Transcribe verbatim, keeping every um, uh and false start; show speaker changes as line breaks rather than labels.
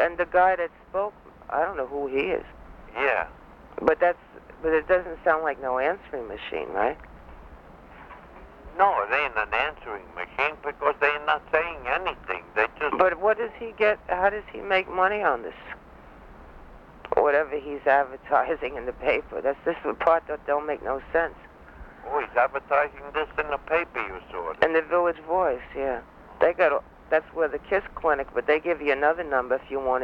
And the guy that spoke, I don't know who he is.
Yeah.
But that's, but it doesn't sound like no answering machine, right?
No, it ain't an answering machine because they're not saying anything. They just...
But what does he get, how does he make money on this? Whatever he's advertising in the paper. That's this the part that don't make no sense.
Oh, he's advertising this in the paper, you saw it.
In the Village Voice, yeah. They got, that's where the KISS clinic, but they give you another number if you want